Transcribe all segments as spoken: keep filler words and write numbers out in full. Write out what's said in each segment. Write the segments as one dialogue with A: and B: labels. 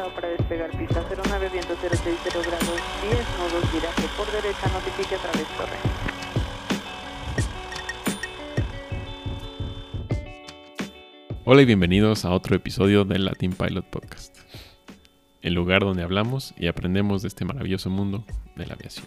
A: uno para despegar pista cero nueve, viento cero seis cero grados, diez nudos, viraje por derecha, notifique a través torre.
B: Hola y bienvenidos a otro episodio del Latin Pilot Podcast, el lugar donde hablamos y aprendemos de este maravilloso mundo de la aviación.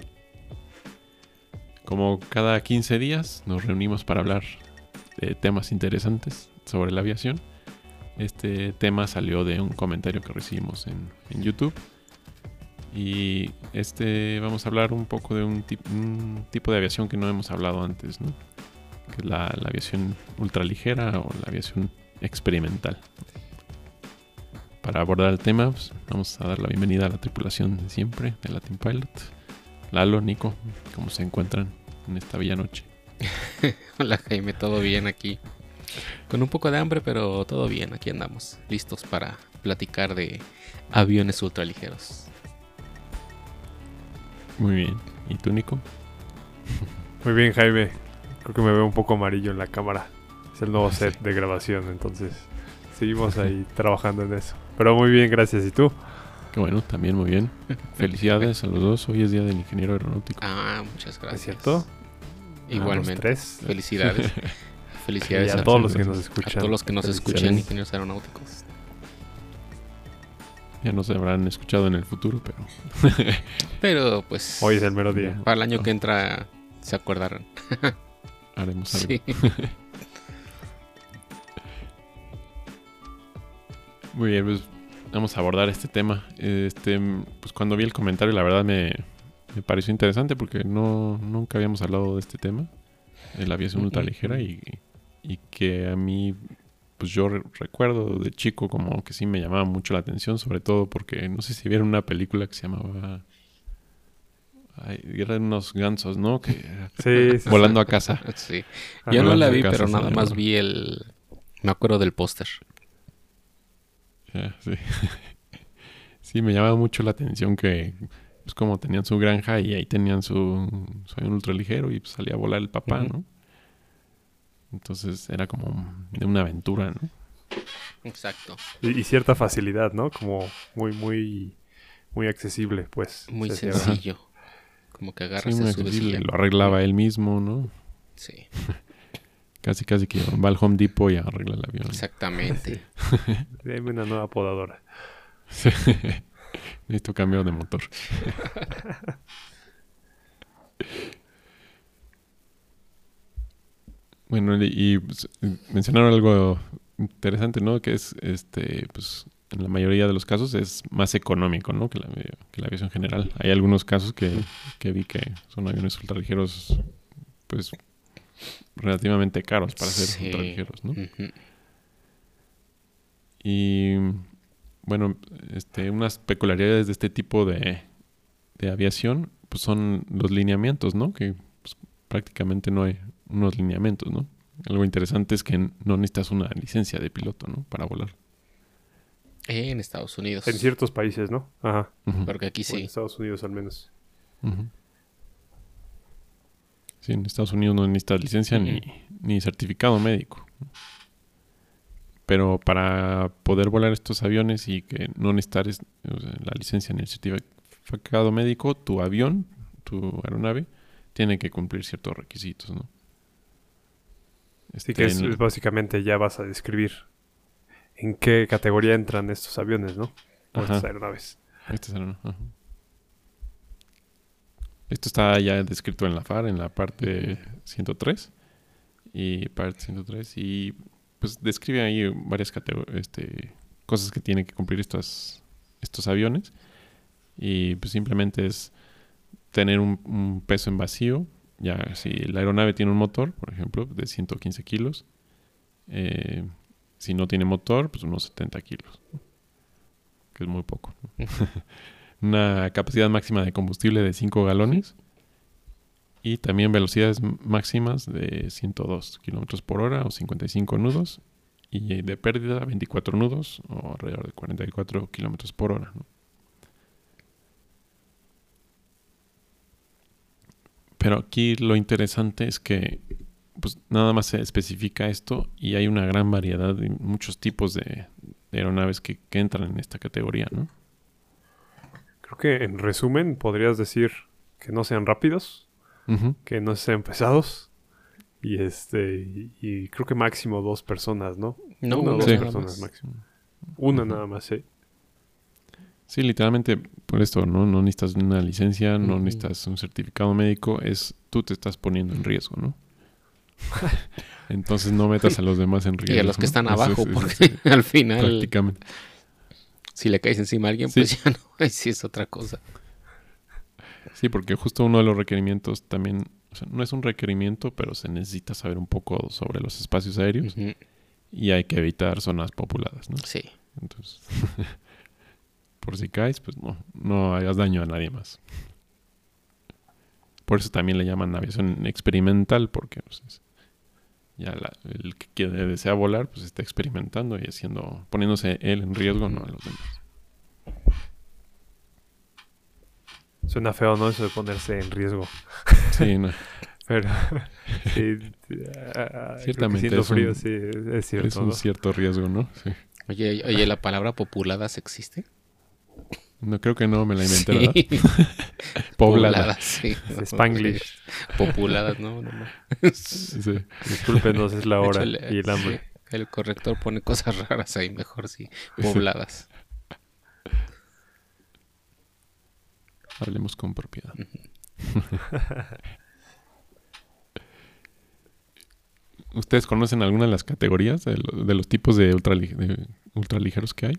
B: Como cada quince días nos reunimos para hablar de temas interesantes sobre la aviación. Este tema salió de un comentario que recibimos en, en YouTube. Y este vamos a hablar un poco de un, tip, un tipo de aviación que no hemos hablado antes, ¿no? Que es la, la aviación ultraligera o la aviación experimental. Para abordar el tema, pues, vamos a dar la bienvenida a la tripulación de siempre de Latin Pilot. Lalo, Nico, ¿cómo se encuentran en esta bella noche?
C: Hola Jaime, todo bien aquí. Con un poco de hambre, pero todo bien, aquí andamos, listos para platicar de aviones ultraligeros.
B: Muy bien. ¿Y tú, Nico?
D: Muy bien, Jaime. Creo que me veo un poco amarillo en la cámara. Es el nuevo set de grabación, entonces seguimos ahí trabajando en eso. Pero muy bien, gracias. ¿Y tú?
B: Qué bueno, también muy bien. Felicidades a los dos. Hoy es día del ingeniero aeronáutico.
C: Ah, muchas gracias.
D: ¿Es cierto?
C: Igualmente.
D: A los tres.
C: Felicidades. Felicidades
D: y a, a todos los que nos escuchan.
C: A todos los que nos escuchan, ingenieros aeronáuticos.
B: Ya nos habrán escuchado en el futuro, pero...
C: pero pues...
D: Hoy es el mero día.
C: Para el año que entra se acordarán.
B: Haremos algo.
C: Sí.
B: Muy bien, pues vamos a abordar este tema. Este, pues cuando vi el comentario, la verdad me, me pareció interesante porque no nunca habíamos hablado de este tema, de la aviación ultraligera, y, y que a mí, pues yo re- recuerdo de chico como que sí me llamaba mucho la atención, sobre todo porque no sé si vieron una película que se llamaba... Ay, eran unos gansos, ¿no? Que
D: Sí, sí,
B: volando
D: sí.
B: a casa.
C: Sí.
D: Ajá.
C: Yo no la
B: Volando a
C: vi,
B: casa
C: pero
B: se
C: nada más
B: llama.
C: vi el... Me acuerdo del póster.
B: Ya, sí. Sí, me llamaba mucho la atención que pues como tenían su granja y ahí tenían su, su avión ultraligero y pues salía a volar el papá,
D: Ujú.
B: ¿no? Entonces era como de una aventura, ¿no?
C: Exacto.
D: Y, y cierta facilidad, ¿no? Como muy, muy, muy accesible, pues.
C: Muy
D: se hacía.
C: sencillo. Como que agarras
B: Sí, muy
C: a su
B: accesible.
C: vecino.
B: Lo arreglaba él mismo, ¿no?
C: Sí,
B: Casi, casi que va al Home Depot y arregla el avión.
C: exactamente.
D: Deme una nueva podadora.
B: Necesito cambio de motor. Bueno, y, y, pues, mencionaron algo interesante, ¿no? Que es, este, pues, en la mayoría de los casos es más económico, ¿no? Que la, que la aviación general. Hay algunos casos que, que vi que son aviones ultraligeros, pues, relativamente caros para ser
C: Sí.
B: ultraligeros, ¿no?
C: Ujú.
B: Y bueno, este, unas peculiaridades de este tipo de, de aviación pues son los lineamientos, ¿no? Que pues, prácticamente no hay unos lineamientos, ¿no? Algo interesante es que no necesitas una licencia de piloto, ¿no? Para volar.
C: En Estados Unidos.
D: En ciertos países, ¿no? Ajá.
B: Ujú,
C: Porque aquí
D: O en
C: sí.
D: Estados Unidos al menos.
B: ujú. Sí, en Estados Unidos no necesitas licencia
C: Ujú.
B: ni, ni certificado médico. Pero para poder volar estos aviones y que no necesitar es- o sea, la licencia ni el certificado médico, tu avión, tu aeronave, tiene que cumplir ciertos requisitos, ¿no?
D: Así que
B: Este,
D: es,
B: en-
D: es básicamente ya vas a describir en qué categoría entran estos aviones, ¿no? O
B: Ajá.
D: estas aeronaves.
B: este es el- ajá. Esto está ya descrito en la F A R, en la parte ciento tres. Y parte ciento tres. Y pues describe ahí varias catego- este, cosas que tienen que cumplir estos, estos aviones. Y pues simplemente es tener un, un peso en vacío. Ya si la aeronave tiene un motor, por ejemplo, de ciento quince kilos. eh, si no tiene motor, pues unos setenta kilos. ¿no? Que es muy poco. ¿no? Una capacidad máxima de combustible de cinco galones. Y también velocidades m- máximas de ciento dos kilómetros por hora o cincuenta y cinco nudos. Y de pérdida veinticuatro nudos o alrededor de cuarenta y cuatro kilómetros por hora. ¿no? Pero aquí lo interesante es que pues nada más se especifica esto y hay una gran variedad de muchos tipos de, de aeronaves que, que entran en esta categoría, ¿no?
D: Creo que en resumen podrías decir que no sean rápidos,
B: Uh-huh.
D: que no sean pesados y este y, y creo que máximo dos personas, ¿no?
C: No,
D: una o
C: una
D: dos
B: nada
D: personas
C: más.
D: máximo. Una
B: Ujú.
D: nada más, sí.
B: Sí, literalmente por esto, ¿no? No necesitas una licencia, no
C: Ujú.
B: necesitas un certificado médico, es tú te estás poniendo en riesgo, ¿no? Entonces no metas a los demás en riesgo.
C: Y a los que
B: ¿no?
C: están
B: Eso
C: abajo,
B: es- es-
C: porque
B: es-
C: al final,
B: prácticamente.
C: si le caes encima a alguien,
B: Sí.
C: pues ya no, ahí sí es otra cosa.
B: Sí, porque justo uno de los requerimientos también, o sea, no es un requerimiento, pero se necesita saber un poco sobre los espacios aéreos
C: Ujú.
B: y hay que evitar zonas populadas, ¿no?
C: Sí.
B: Entonces, por si caes, pues no, no hagas daño a nadie más. Por eso también le llaman aviación experimental, porque pues, es- ya la- el que quiere, desea volar, pues está experimentando y haciendo, poniéndose él en riesgo, no a los demás.
D: Suena feo, ¿no? Eso de ponerse en riesgo.
B: Sí, no,
D: Pero sí, ah, creo que
B: Ciertamente
D: siendo
B: es un-
D: frío, sí, es, es cierto,
B: es un
D: ¿no?
B: cierto riesgo, ¿no? Sí.
C: Oye, oye, ¿la palabra populadas existe?
B: No creo que no me la inventé,
C: Sí.
B: ¿verdad? Poblada.
C: sí.
D: Es Spanglish.
C: Populadas, no, no, no.
B: Sí.
D: Discúlpenos, es la
C: De
D: hora
C: hecho, le-
D: y el hambre.
C: sí, el corrector pone cosas raras ahí, mejor sí. Pobladas.
B: Hablemos con propiedad. ¿Ustedes conocen alguna de las categorías de, lo- de los tipos de, ultrali- de ultraligeros que hay?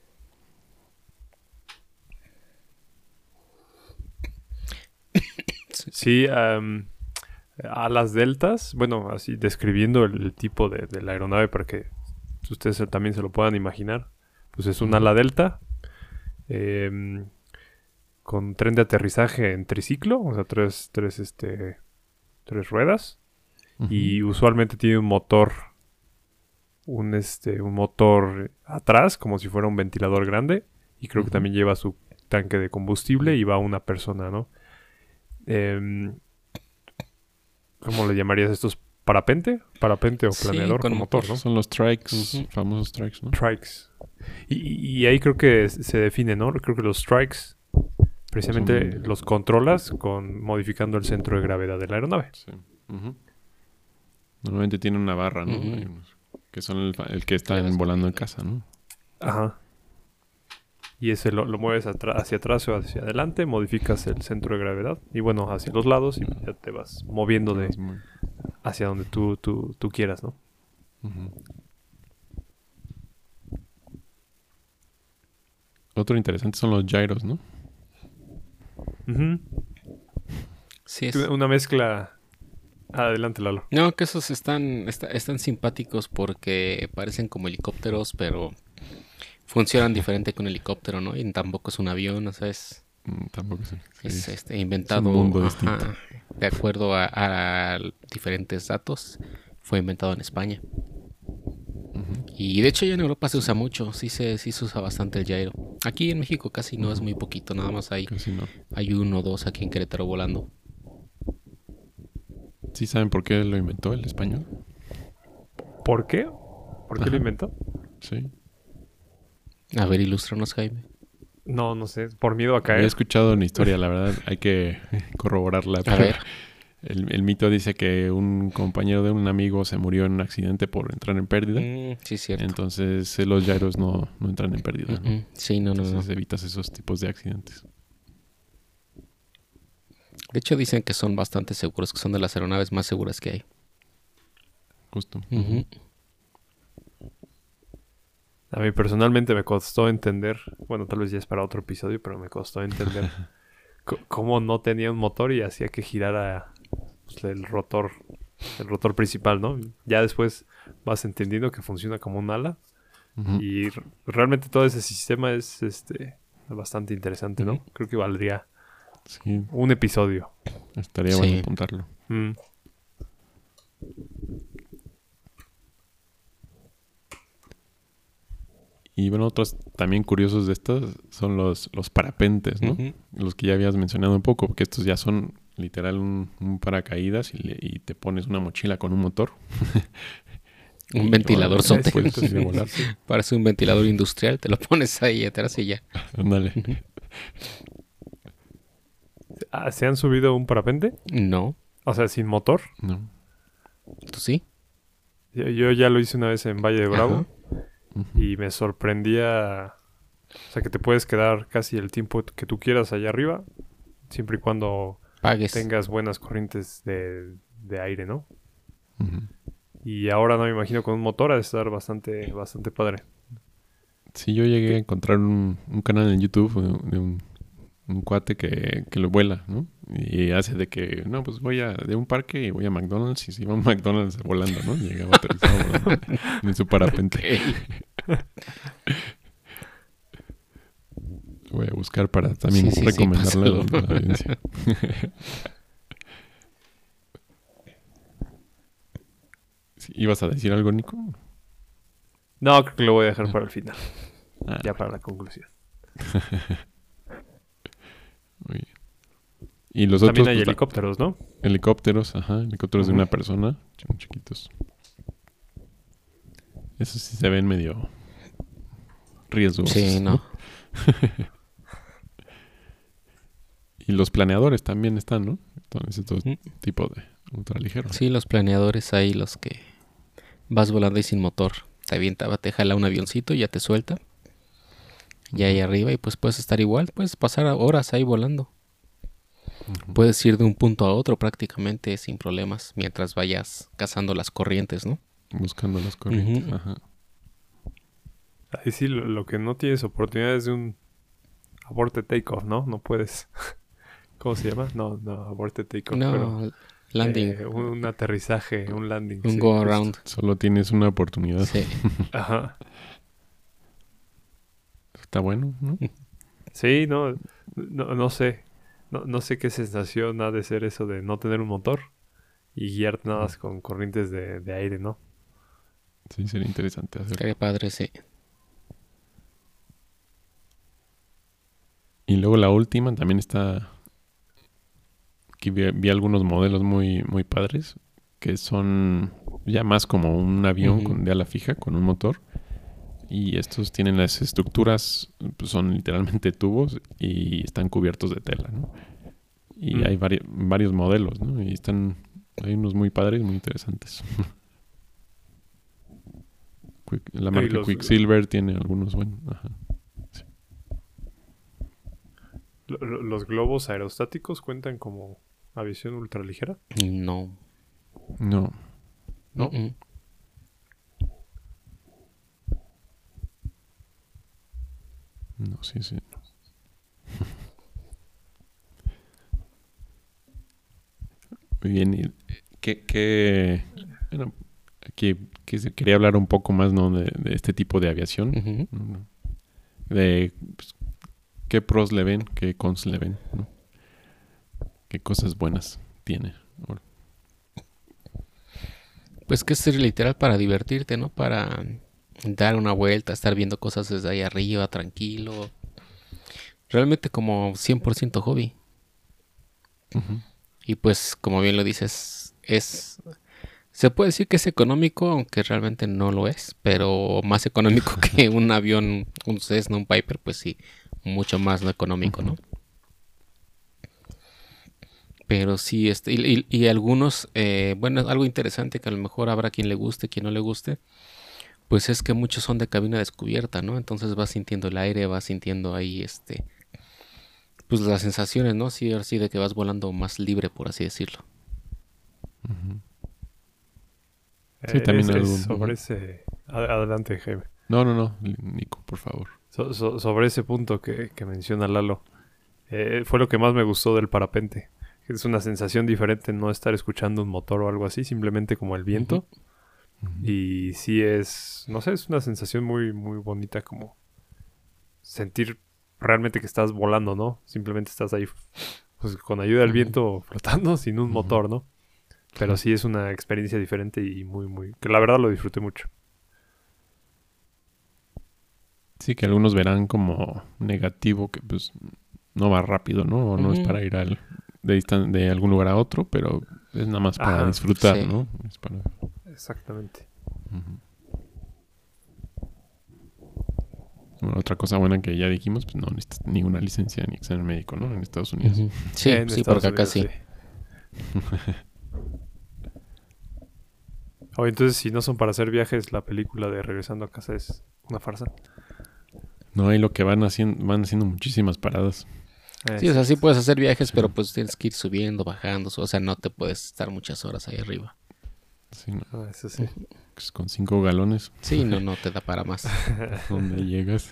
D: Sí, am, alas deltas, bueno, así describiendo el, el tipo de, de la aeronave para que ustedes se- también se lo puedan imaginar. Pues es un ala delta em, con tren de aterrizaje en triciclo, o sea, tres, tres, este, tres ruedas. Y usualmente tiene un motor, un este, un motor atrás, como si fuera un ventilador grande. Y creo que
B: Ujú.
D: también lleva su tanque de combustible y va una persona, ¿no? Em, ¿Cómo le llamarías estos? ¿Parapente? ¿Parapente o
C: Sí,
D: planeador
C: con
D: con motor, no?
B: Son los trikes,
C: Ujú.
B: famosos trikes, ¿no?
D: Trikes. Y, y- y ahí creo que se define, ¿no? Creo que los strikes precisamente
B: Son-
D: los controlas con modificando el centro de gravedad de la aeronave.
B: Sí. Ujú. Normalmente tiene una barra, ¿no?
C: Ujú.
B: Hay unos que son el, fa- el que están
C: Le vas
B: volando en
C: moviendo.
B: casa, ¿no?
D: Ajá. Y ese lo, lo mueves atra- hacia atrás o hacia adelante, modificas el centro de gravedad y bueno, hacia los lados y ya te vas moviendo de
B: Es muy-
D: hacia donde tú, tú, tú quieras, ¿no?
B: Ujú. Otro interesante son los gyros, ¿no?
D: Ujú.
C: Sí, es.
D: Una mezcla... Adelante, Lalo.
C: No, que esos están, está- están simpáticos porque parecen como helicópteros, pero funcionan diferente que un helicóptero, ¿no? Y tampoco es un avión, o sea, es,
B: Mm, tampoco sé. Sí.
C: es, este, inventado
B: mundo
C: ajá,
B: distinto.
C: de acuerdo a, a diferentes datos. Fue inventado en España.
B: Ujú.
C: Y de hecho ya en Europa se usa mucho, sí se, sí se usa bastante el gyro. Aquí en México casi no, es muy poquito, nada más hay,
B: Casi no.
C: hay uno o dos aquí en Querétaro volando.
B: ¿Sí saben por qué lo inventó el español?
D: ¿Por qué? ¿Por qué
B: Ajá.
D: lo inventó?
B: Sí.
C: A ver, ilústranos, Jaime.
D: No, no sé. Por miedo a
B: Había
D: caer.
B: escuchado una historia, la verdad, hay que corroborarla.
C: A
B: pero
C: ver.
B: El, el mito dice que un compañero de un amigo se murió en un accidente por entrar en pérdida.
C: Mm, sí, cierto.
B: Entonces eh, los gyros no, no entran en pérdida, ¿no?
C: Mm, mm. Sí, no, no, no.
B: Entonces evitas esos tipos de accidentes.
C: De hecho dicen que son bastante seguros, que son de las aeronaves más seguras que hay.
B: Justo.
C: Ujú.
D: A mí personalmente me costó entender, bueno, tal vez ya es para otro episodio, pero me costó entender c- cómo no tenía un motor y hacía que girara pues, el rotor, el rotor principal, ¿no? Ya después vas entendiendo que funciona como un ala
B: Ujú.
D: y r- realmente todo ese sistema es este bastante interesante, ¿no?
C: Ujú.
D: Creo que valdría
B: Sí,
D: un episodio.
B: estaría
C: Sí.
B: bueno apuntarlo.
D: Mm.
B: Y bueno, otros también curiosos de estos son los, los parapentes, ¿no?
C: Ujú.
B: Los que ya habías mencionado un poco, porque estos ya son literal un, un paracaídas y, le- y te pones una mochila con un motor
C: Un
B: Y
C: ventilador
B: órale,
C: sote.
B: puedes así de volar.
C: Parece un ventilador industrial, te lo pones ahí atrás y ya.
B: Ándale.
D: Ah, ¿se han subido un parapente?
C: No,
D: O sea, sin motor.
B: No.
C: ¿tú sí?
D: Yo, yo ya lo hice una vez en Valle de Bravo.
C: Ajá.
B: Ujú.
D: Y me sorprendía. O sea, que te puedes quedar casi el tiempo que tú quieras allá arriba. Siempre y cuando
C: Pagues.
D: tengas buenas corrientes de, de aire, ¿no?
B: Ujú.
D: Y ahora no me imagino con un motor ha de estar bastante, bastante padre.
B: Sí, yo llegué a encontrar un, un canal en YouTube de, de un, un cuate que, que lo vuela, ¿no? Y hace de que, no, pues voy a de un parque y voy a McDonald's y se iba a un McDonald's volando, ¿no? Llegaba aterrizado volando en su parapente.
C: Ok.
B: Voy a buscar para también
C: Sí, sí, sí,
B: recomendarle a la-
C: pásalo.
B: a la audiencia. Sí, ¿ibas a decir algo, Nico?
D: No, creo que lo voy a dejar para el final.
B: Ah,
D: Ya para la conclusión.
B: muy bien. Y los
D: También
B: otros
D: hay
B: pues, la-
D: helicópteros, ¿no?
B: helicópteros, ajá, helicópteros de
D: Ujú.
B: una persona, son chiquitos. Esos sí se ven medio riesgosos.
C: Sí, no.
B: Y los planeadores también están, ¿no? Entonces, todo
C: Mm.
B: tipo de ultraligeros.
C: Sí, los planeadores ahí, los que vas volando y sin motor. Te avienta, te jala un avioncito y ya te suelta. Y ahí arriba, y pues puedes estar igual, puedes pasar horas ahí volando.
B: Ujú.
C: Puedes ir de un punto a otro prácticamente sin problemas mientras vayas cazando las corrientes, ¿no?
B: Buscando las corrientes.
C: Ujú.
B: Ajá.
D: Ahí sí, lo, lo que no tienes oportunidad es de un aborted takeoff, ¿no? No puedes. ¿Cómo se llama? No, no, aborted takeoff.
C: No,
D: pero,
C: landing,
D: eh, un, un aterrizaje, un landing.
C: un
D: sí,
C: go
D: justo.
C: around.
B: Solo tienes una oportunidad.
C: Sí.
D: Ajá.
B: Está bueno, ¿no?
D: Sí, no, no, no sé. No, no sé qué sensación ha de ser eso de no tener un motor y guiarte nada más con corrientes de, de aire, ¿no?
B: Sí, sería interesante hacer.
C: Estaría padre, sí.
B: Y luego la última también está... Aquí vi, vi algunos modelos muy, muy padres que son ya más como un avión
C: Ujú.
B: con, de ala fija con un motor. Y estos tienen las estructuras, pues son literalmente tubos y están cubiertos de tela, ¿no? Y
D: Mm.
B: hay vari- varios modelos, ¿no? Y están, hay unos muy padres, muy interesantes. Quick- la
D: Y
B: marca
D: los-
B: Quicksilver tiene algunos buenos. Ajá.
D: Lo- lo- ¿Los globos aerostáticos cuentan como aviación ultraligera?
C: No.
B: No,
D: ¿No?
C: Mm-mm.
B: no, sí, sí. Muy bien. ¿Y qué, qué- bueno, aquí que se- quería hablar un poco más, ¿no? De, de este tipo de aviación.
C: Ujú.
B: ¿No? De pues, qué pros le ven, qué cons le ven, ¿no? Qué cosas buenas tiene. Ahora,
C: Pues que es literal para divertirte, ¿no? Para dar una vuelta, estar viendo cosas desde ahí arriba, tranquilo. Realmente como cien por ciento hobby.
B: Ujú.
C: Y pues, como bien lo dices, es... Se puede decir que es económico, aunque realmente no lo es. Pero más económico que un avión, un Cessna, un Piper, pues sí. Mucho más no económico, ¿no? Pero sí, este, y, y- y algunos, eh, bueno, algo interesante que a lo mejor habrá quien le guste, quien no le guste, pues es que muchos son de cabina descubierta, ¿no? Entonces vas sintiendo el aire, vas sintiendo ahí, este, pues las sensaciones, ¿no? Sí, así de que vas volando más libre, por así decirlo.
B: Ujú. Sí,
D: Eh,
B: también
D: es- es
B: algo-
D: sobre
B: ujú.
D: ese... ad- Adelante, Jaime.
B: No, no, no, Nico, por favor.
D: So- so- sobre ese punto que, que menciona Lalo, eh, fue lo que más me gustó del parapente. Es una sensación diferente no estar escuchando un motor o algo así, simplemente como el viento.
B: Ujú.
D: Y sí es, no sé, es una sensación muy, muy bonita como sentir realmente que estás volando, ¿no? Simplemente estás ahí pues, con ayuda del
C: Ujú.
D: viento flotando sin un
B: Ujú.
D: motor, ¿no? Pero sí es una experiencia diferente y muy, muy... que la verdad lo disfruté mucho.
B: Sí, que algunos verán como negativo, que pues no va rápido, ¿no? O no es
C: Ujú.
B: para ir al, de, distan- de algún lugar a otro, pero es nada más para
D: Ajá,
B: disfrutar,
C: sí.
B: ¿no? Es para...
D: Exactamente.
B: Ujú. Bueno, otra cosa buena que ya dijimos, pues no necesitas ninguna licencia ni examen médico, ¿no? En Estados Unidos.
C: Ujú. Sí,
D: En
C: sí,
D: Estados
C: porque acá
D: Unidos,
C: sí.
D: O entonces, si no son para hacer viajes, la película de Regresando a Casa es una farsa.
B: No, hay lo que van haciendo, van haciendo muchísimas paradas.
D: Eh,
C: Sí, o sea, sí puedes hacer viajes,
B: Sí.
C: pero pues tienes que ir subiendo, bajando. O sea, no te puedes estar muchas horas ahí arriba.
B: Sí, ¿no?
D: Ah, eso sí.
B: Pues con cinco galones,
C: Sí, no, no te da para más.
B: ¿dónde llegas?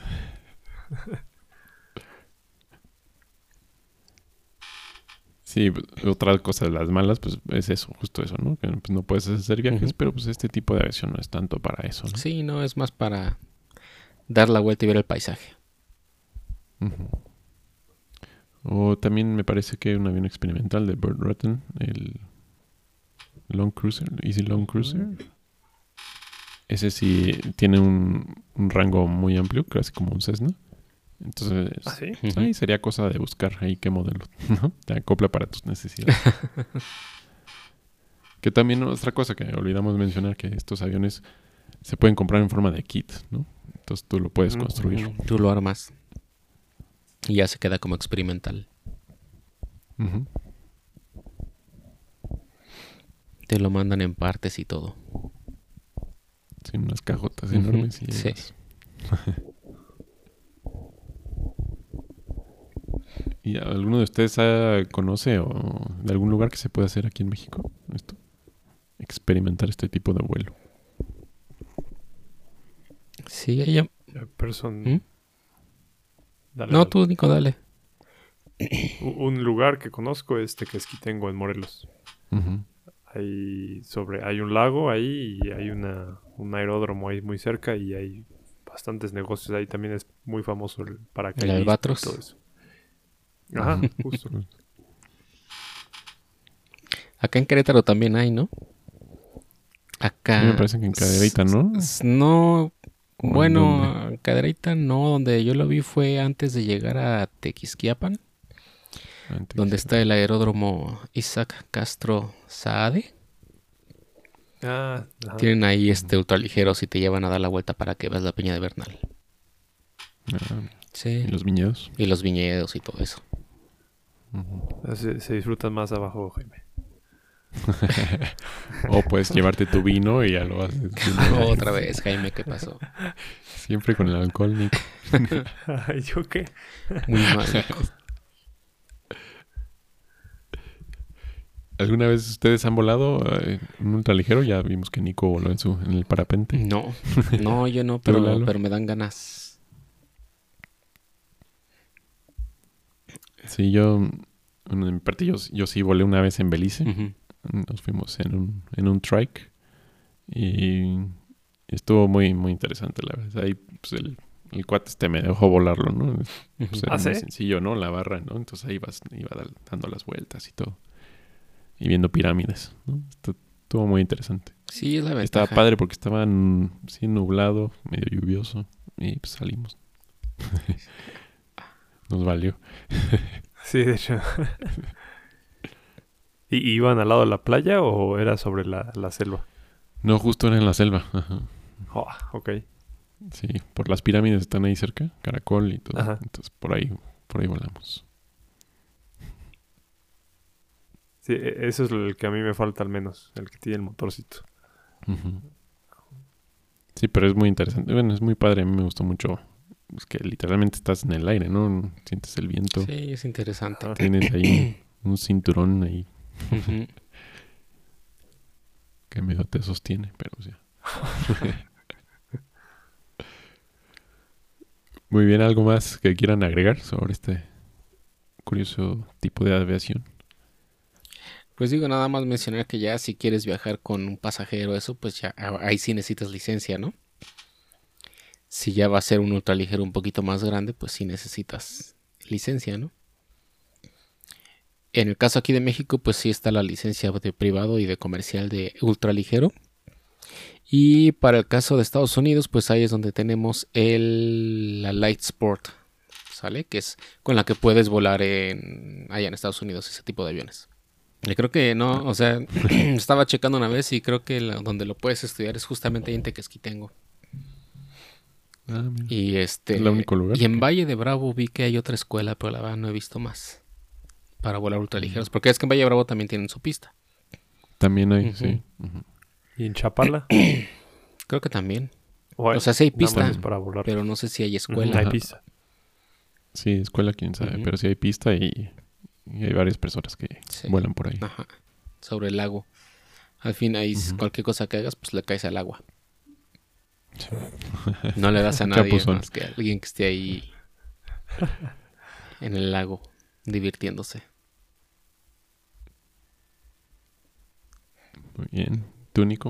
B: Sí, pues, otra cosa de las malas, pues es eso, justo eso, ¿no? Que pues, no puedes hacer viajes,
C: Ujú.
B: pero pues este tipo de aviación no es tanto para eso, ¿no?
C: Sí, no, es más para dar la vuelta y ver el paisaje.
B: Ujú. O también me parece que hay un avión experimental de Bird Rutten, el Long Cruiser, Easy Long Cruiser. Ese sí tiene un, un rango muy amplio, casi como un Cessna. Entonces,
D: ¿Ah, sí?
B: pues, ahí sería cosa de buscar ahí qué modelo, ¿no? Te acopla para tus necesidades. Que también otra cosa que olvidamos mencionar, que estos aviones se pueden comprar en forma de kit, ¿no? Entonces tú lo puedes
D: Ujú.
B: construir.
C: Tú lo armas y ya se queda como experimental.
B: Ujú.
C: Te lo mandan en partes y todo.
B: Sí, unas cajotas
C: Ujú,
B: enormes. Y
C: sí.
B: llevas. ¿Y alguno de ustedes ah, conoce o de algún lugar que se pueda hacer aquí en México? Esto, experimentar este tipo de vuelo.
C: Sí, ella...
D: Eh, Person...
C: ¿Mm?
D: Dale,
C: No,
D: dale.
C: tú, Nico, dale.
D: U- Un lugar que conozco es Tequesquitengo, en Morelos.
B: Ujú.
D: Hay, sobre, hay un lago ahí y hay una, un aeródromo ahí muy cerca y hay bastantes negocios. Ahí también es muy famoso el paracaidismo y
C: Albatros.
D: todo eso. Ajá, justo.
C: Acá en Querétaro también hay, ¿no? Acá...
B: Sí, me parece que en Cadereyta, ¿no?
C: S- No,
B: ¿O en
C: bueno, Cadereyta no, donde yo lo vi fue antes de llegar a Tequisquiapan,
B: Antes
C: donde
B: que-
C: está el aeródromo Isaac Castro Saade.
D: Ah, ajá.
C: Tienen ahí este ultraligeros y te llevan a dar la vuelta para que veas la Peña de Bernal.
B: Ah,
C: Sí.
B: y los viñedos.
C: Y los viñedos y todo eso.
B: Ujú.
D: Se, se disfrutan más abajo, Jaime.
B: O puedes llevarte tu vino y ya lo haces.
C: Otra vez, Jaime, ¿qué pasó?
B: Siempre con el alcohol, Nico.
D: Ay, ¿yo qué?
C: Muy mal.
B: ¿Alguna vez ustedes han volado eh, en un ultraligero? Ya vimos que Nico voló en, su, en el parapente.
C: No, no, yo no,
B: ¿Tú,
C: pero,
B: Lalo?
C: pero me dan ganas.
B: Sí, yo, bueno, en mi parte yo, yo sí volé una vez en Belice.
C: Ujú.
B: Nos fuimos en un, en un trike y estuvo muy, muy interesante, la verdad. Ahí pues, el, el cuate este me dejó volarlo, ¿no? Pues, era
D: ¿Ah,
B: muy
D: sí?
B: sencillo, ¿no? La barra, ¿no? Entonces ahí vas, iba dal- dando las vueltas y todo. Y viendo pirámides, ¿no? Esto- Estuvo muy interesante.
C: Sí, es la ventaja.
B: Estaba padre porque estaba mm, sí, nublado, medio lluvioso y pues salimos. Nos valió.
D: Sí, de hecho. ¿Y iban al lado de la playa o era sobre la, la selva?
B: No, justo era en la selva. Ajá.
D: Oh, ok.
B: Sí, por las pirámides están ahí cerca, Caracol y todo.
D: Ajá.
B: Entonces por ahí, por ahí volamos.
D: Sí, e- eso es el que a mí me falta al menos, el que tiene el motorcito.
B: Ujú. Sí, pero es muy interesante. Bueno, es muy padre. A mí me gustó mucho. Es que literalmente estás en el aire, ¿no? Sientes el viento.
C: Sí, es interesante.
D: Ajá.
B: Tienes ahí un cinturón ahí
C: Ujú.
B: que medio te sostiene, pero o sea. Muy bien, ¿algo más que quieran agregar sobre este curioso tipo de aviación?
C: Pues digo, nada más mencionar que ya si quieres viajar con un pasajero, eso, pues ya ah, ahí sí necesitas licencia, ¿no? Si ya va a ser un ultraligero un poquito más grande, pues sí necesitas licencia, ¿no? En el caso aquí de México, pues sí está la licencia de privado y de comercial de ultraligero. Y para el caso de Estados Unidos, pues ahí es donde tenemos el, la Light Sport, ¿sale? Que es con la que puedes volar en, allá en Estados Unidos, ese tipo de aviones. Y creo que no, o sea, estaba checando una vez y creo que la- donde lo puedes estudiar es justamente ahí en Tequesquitengo.
B: Ah, mira.
C: Y este
B: ¿Es el único lugar?
C: y en Valle de Bravo vi que hay otra escuela, pero la verdad no he visto más para volar ultraligeros, porque es que en Valle de Bravo también tienen su pista.
B: También hay,
C: Ujú.
B: sí. Ujú.
D: ¿Y en Chapala?
C: Creo que también,
D: O,
C: O sea, sí hay
D: nada más
C: pista,
D: es para volar.
C: pero no sé si hay
D: Ujú,
C: escuela.
D: hay
B: Ajá.
D: pista.
B: Sí, escuela, quién sabe.
C: Ujú.
B: Pero sí hay pista y, y hay varias personas que
C: Sí.
B: vuelan por ahí.
C: Ajá, sobre el lago. Al fin ahí
B: Ujú.
C: cualquier cosa que hagas, pues le caes al agua.
B: Sí.
C: No le das a nadie
B: Chapuzón.
C: más que a alguien que esté ahí en el lago divirtiéndose.
B: Muy bien. ¿Tú, Nico?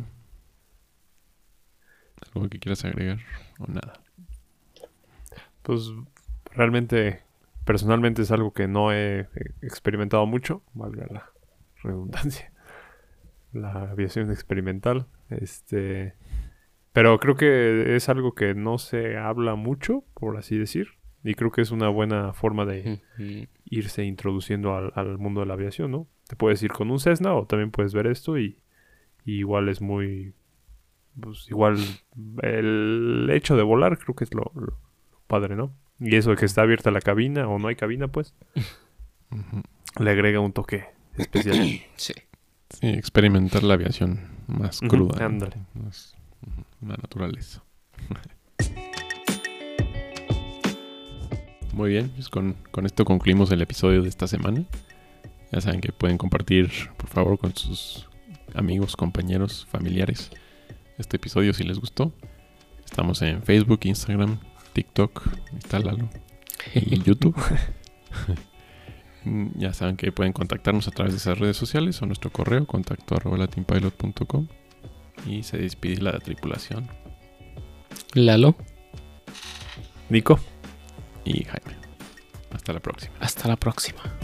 B: ¿Algo que quieras agregar o nada?
D: Pues realmente, personalmente es algo que no he eh, experimentado mucho, valga la redundancia. La aviación experimental. Este, pero creo que es algo que no se habla mucho, por así decir. Y creo que es una buena forma de
C: Ujú.
D: irse introduciendo al, al mundo de la aviación, ¿no? Te puedes ir con un Cessna o también puedes ver esto y, y igual es muy... Pues igual el hecho de volar creo que es lo, lo padre, ¿no? Y eso de que está abierta la cabina o no hay cabina, pues,
B: Ujú.
D: le agrega un toque especial.
C: Sí.
B: Sí, experimentar la aviación más
D: Ujú,
B: cruda. ¿no?
D: ándale.
B: Más, ujú, la naturaleza. Muy bien, pues con, con esto concluimos el episodio de esta semana. Ya saben que pueden compartir, por favor, con sus amigos, compañeros, familiares este episodio si les gustó. Estamos en Facebook, Instagram, TikTok, está Lalo, y YouTube. Ya saben que pueden contactarnos a través de esas redes sociales o nuestro correo contacto arroba latinpilot punto com. Y se despide la tripulación
C: Lalo,
D: Nico.
B: y Jaime. Hasta la próxima.
C: hasta la próxima.